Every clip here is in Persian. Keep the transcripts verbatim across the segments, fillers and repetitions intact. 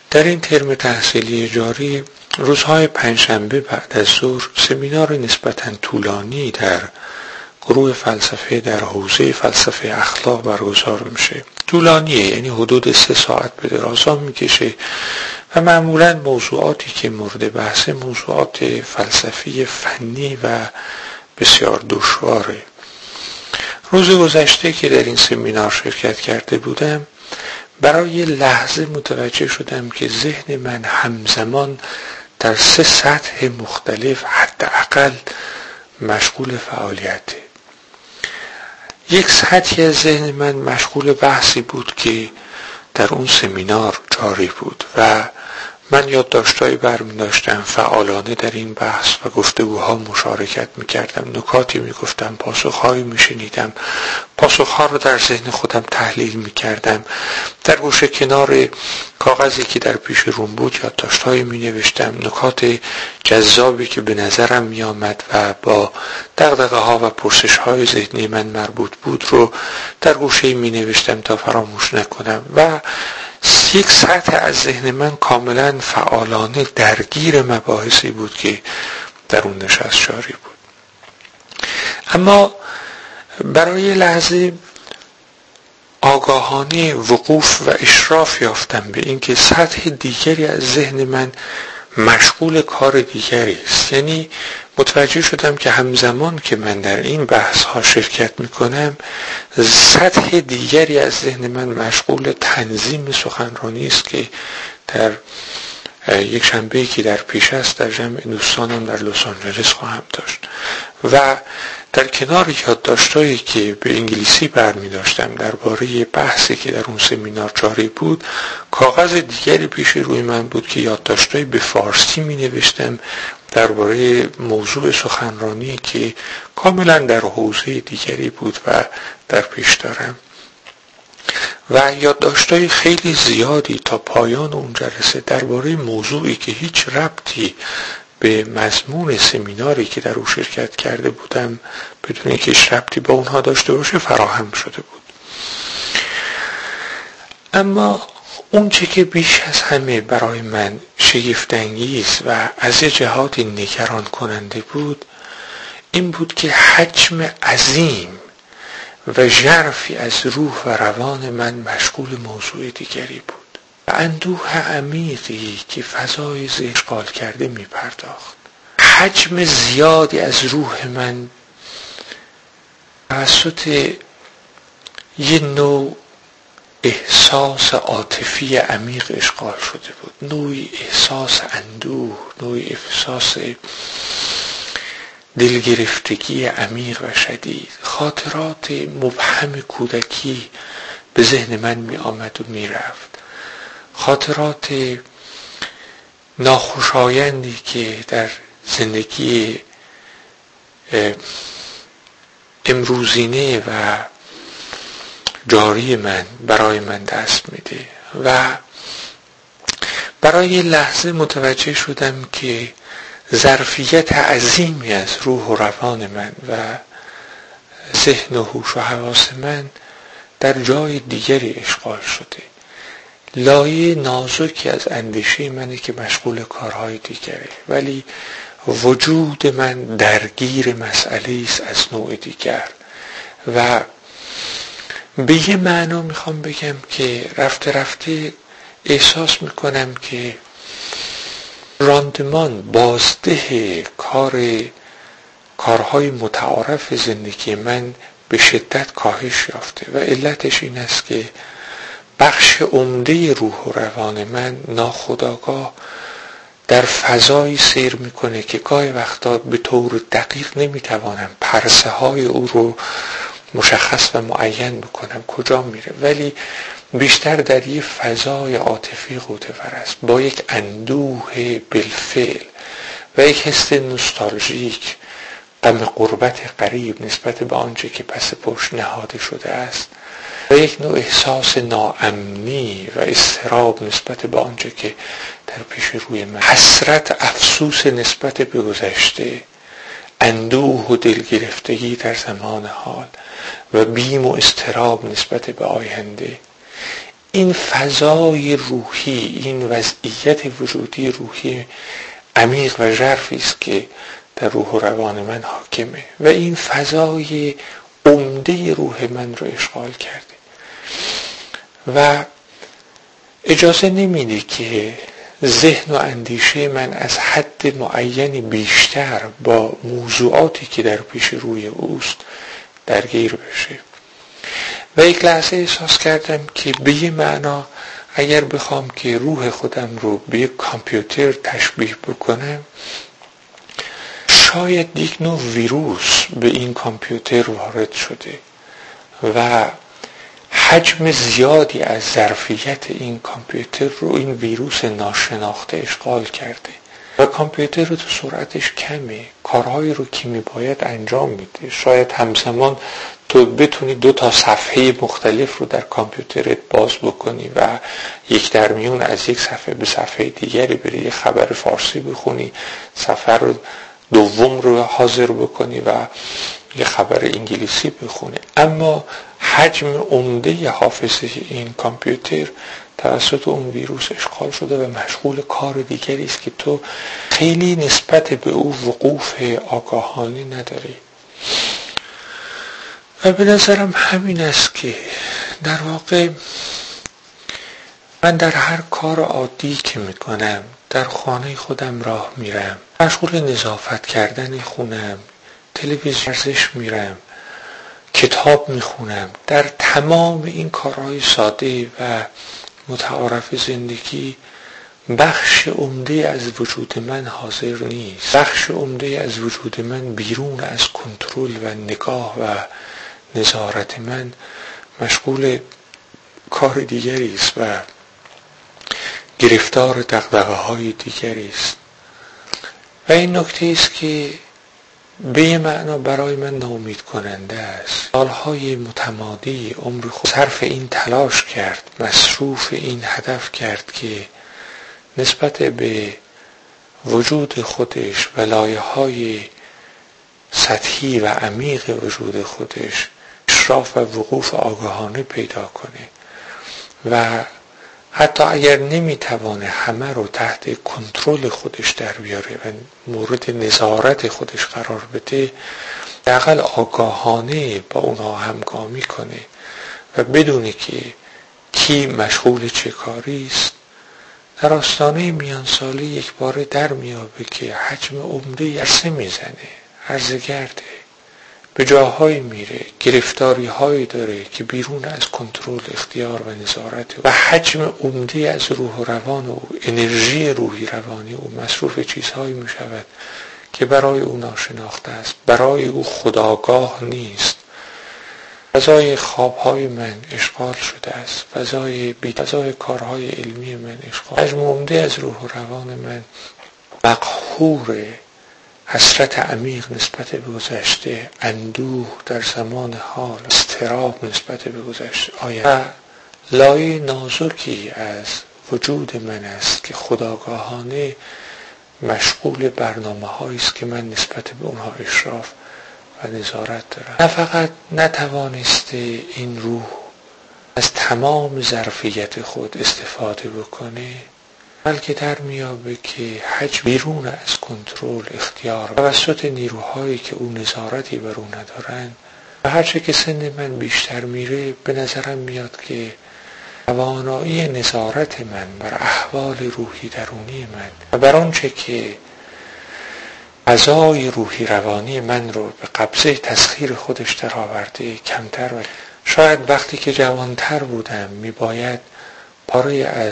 در این ترم تحصیلی جاری روزهای پنجشنبه بعد از ظهر سمینار نسبتاً طولانی در گروه فلسفه در حوزه فلسفه اخلاق برگزار میشه. طولانیه، یعنی حدود سه ساعت به درازا میکشه و معمولاً موضوعاتی که مورد بحث موضوعات فلسفی فنی و بسیار دشواره. روز گذشته که در این سمینار شرکت کرده بودم، برای لحظه متوجه شدم که ذهن من همزمان در سه سطح مختلف حداقل مشغول فعالیته. یک سطحی از ذهن من مشغول بحثی بود که در اون سمینار جاری بود و من یادداشت‌هایی برمی‌داشتم، فعالانه در این بحث و گفتگوها مشارکت می‌کردم، نکاتی می‌گفتم، پاسخ‌هایی می‌شنیدم، پاسخ‌ها رو در ذهن خودم تحلیل می‌کردم. در گوشه کنار کاغذی که در پیش روم بود یادداشت‌هایی می‌نوشتم، نکات جذابی که به نظرم می‌آمد و با دغدغه‌ها و پرسش‌های ذهنی من مربوط بود رو در گوشه‌ای می‌نوشتم تا فراموش نکنم و یک سطح از ذهن من کاملا فعالانه درگیر مباحثی بود که در اون نشست جاری بود. اما برای لحظه آگاهانه وقوف و اشراف یافتم به اینکه سطح دیگری از ذهن من مشغول کار دیگری است. یعنی متوجه شدم که همزمان که من در این بحث ها شرکت میکنم، سطح دیگری از ذهن من مشغول تنظیم سخنرانی است که در یک شنبه‌ای که در پیش است در جمع دوستانم در لس آنجلس خواهم داشت و در کنار یادداشت‌هایی که به انگلیسی برمی داشتم درباره بحثی که در اون سمینار جاری بود، کاغذ دیگری پیش روی من بود که یادداشت‌هایی به فارسی می نوشتم درباره موضوع سخنرانی که کاملا در حوزه دیگری بود و در پیش دارم و یادداشت‌های خیلی زیادی تا پایان اون جلسه درباره موضوعی که هیچ ربطی به مضمون سمیناری که در او شرکت کرده بودم بدون اینکه هیچ ربطی با اونها داشته باشه فراهم شده بود. اما اون چه که بیش از همه برای من شگفت‌انگیز و از یه جهاتی نگران کننده بود این بود که حجم عظیم و ژرفی از روح و روان من مشغول موضوع دیگری بود. اندوه عمیقی که فضای ذهن اشغال کرده می پرداخت. حجم زیادی از روح من توسط یه نوع احساس عاطفی عمیق اشغال شده بود، نوعی احساس اندوه، نوعی احساس دلگرفتگی عمیق و شدید. خاطرات مبهم کودکی به ذهن من می آمد و می رفت، خاطرات ناخوشایندی که در زندگی امروزینه و جاری من برای من دست میده و برای لحظه متوجه شدم که ظرفیت عظیمی از روح و روان من و ذهن و هوش و حواس من در جای دیگری اشغال شده. لایه نازکی از اندیشه منه که مشغول کارهای دیگره، ولی وجود من درگیر مسئله است از نوع دیگر و به یه معنا میخوام بگم که رفته رفته احساس میکنم که راندمان بازده کار کارهای متعارف زندگی من به شدت کاهش یافته و علتش این است که بخش عمده روح و روان من ناخودآگاه در فضایی سیر میکنه که گاهی وقتا به طور دقیق نمیتوانم پرسه های او رو مشخص و معین بکنم کجا میره، ولی بیشتر در یه فضای عاطفی غوطه‌ور است با یک اندوه بالفعل و یک حس نوستالژیک، غم غربت قریب نسبت به آنچه که پس پشت نهاده شده است و یک نوع احساس ناامنی و اضطراب نسبت به آنچه که در پیش روی من، حسرت، افسوس نسبت به گذشته، اندوه و دلگرفتگی در زمان حال و بیم و اضطراب نسبت به آینده. این فضای روحی، این وضعیت وجودی روحی عمیق و ژرفی است که در روح و روان من حاکمه و این فضای عمده روح من رو اشغال کرده و اجازه نمیده که ذهن و اندیشه من از حد معینی بیشتر با موضوعاتی که در پیش روی اوست درگیر بشه. و یک لحظه احساس کردم که به یه معنا اگر بخوام که روح خودم رو به یک کامپیوتر تشبیه بکنم، شاید یک نوع ویروس به این کامپیوتر وارد شده و حجم زیادی از ظرفیت این کامپیوتر رو این ویروس ناشناخته اشغال کرده و کامپیوتر رو تو سرعتش کمه، کارهایی رو که میباید انجام میده. شاید همزمان تو بتونی دو تا صفحه مختلف رو در کامپیوترت باز بکنی و یک در میون از یک صفحه به صفحه دیگری بری، یک خبر فارسی بخونی، صفحه رو دوم رو حاضر بکنی و یه خبر انگلیسی بخونی. اما حجم عمده حافظه این کامپیوتر توسط اون ویروس اشغال شده و مشغول کار دیگری است که تو خیلی نسبت به او وقوف آگاهانه نداری. و به نظرم همین است که در واقع من در هر کار عادی که میکنم، در خانه خودم راه میرم، مشغول نظافت کردن خونم، تلویزیون ورزش میرم، کتاب میخونم، در تمام این کارهای ساده و متعارف زندگی بخش عمده از وجود من حاضر نیست. بخش عمده از وجود من بیرون از کنترل و نگاه و نظارت من مشغول کار دیگری است و گرفتار دغدغه‌های دیگری است. و این نکته است که به یه معنا برای من ناامید کننده است. سالهای متمادی عمر خود صرف این تلاش کرد، مصروف این هدف کرد که نسبت به وجود خودش و لایه‌های سطحی و عمیق وجود خودش اشراف و وقوف آگاهانه پیدا کنه و حتی اگر نمیتوانه همه رو تحت کنترل خودش در بیاره و مورد نظارت خودش قرار بده، حداقل آگاهانه با اونها همگامی کنه و بدونه که کی مشغول چه کاری است. در آستانه میانسالی یک بار در میابه که حجم عمده عرصه میزنه، هرزگرده، به جاهایی میره، گرفتاری هایی داره که بیرون از کنترل، اختیار و نظارت و حجم عمده از روح و روان او، انرژی روحی روانی او مصروف چیزهایی میشود که برای او ناشناخته است، برای او خودآگاه نیست. فضای خوابهای من اشغال شده است، فضای بی فضای کارهای علمی من اشغال، حجم عمده از روح و روان من مقهور حسرت عمیق نسبت به گذشته، اندوه در زمان حال، اضطراب نسبت به گذشته آینده و لایه نازکی از وجود من است که خودآگاهانه مشغول برنامه هایی است که من نسبت به اونها اشراف و نظارت دارم. نه فقط نتوانسته این روح از تمام ظرفیت خود استفاده بکنه، بلکه در میابه که حجم بیرون از کنترل، اختیار توسط نیروهایی که او نظارتی بر او ندارن و هرچه که سن من بیشتر میره به نظرم میاد که توانایی نظارت من بر احوال روحی درونی من و بر آنچه که فضای روحی روانی من رو به قبضه تسخیر خودش در آورده کمتر و شاید وقتی که جوانتر بودم میباید پاره از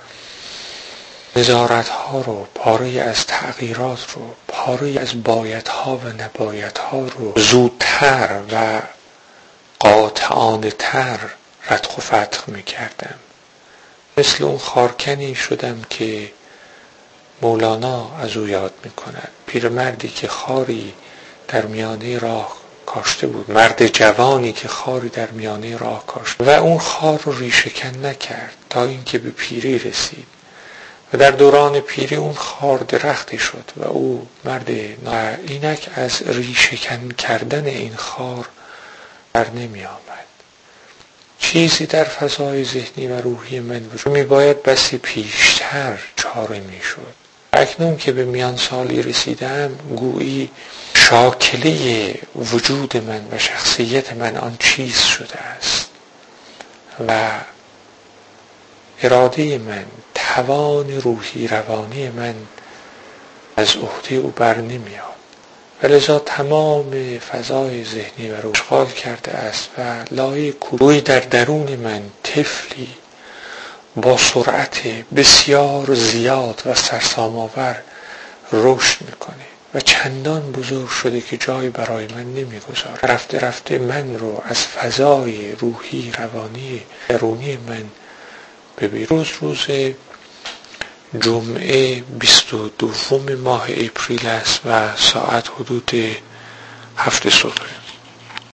نظارت ها رو، پاره از تغییرات رو، پاره از باید ها و نباید ها رو زودتر و قاطعانه تر ردخ و فتخ می کردم. مثل اون خارکنی شدم که مولانا از او یاد می کند، پیرمردی که خاری در میانه راه کاشته بود، مرد جوانی که خاری در میانه راه کاشت و اون خار رو ریشه‌کن نکرد تا اینکه به پیری رسید و در دوران پیری اون خار درختی شد و او مرد و اینک از ریشه‌کن کردن این خار بر نمی آمد. چیزی در فضای ذهنی و روحی من وجود می باید بسی پیشتر چاره می شد. اکنون که به میان سالی رسیدم گویی شاکله وجود من و شخصیت من آن چیز شده است و اراده من، توان روحی روانی من از عهده او بر نمیاد و لذا تمام فضای ذهنی و روح اشغال کرده است و لایه کوروی در درون من طفلی با سرعت بسیار زیاد و سرسام‌آور رشد میکنه و چندان بزرگ شده که جایی برای من نمیگذارد. رفته رفته من رو از فضای روحی روانی درونی من ببین. روز روز جمعه بیست و دوم ماه اپریل است و ساعت حدود هفت صبح.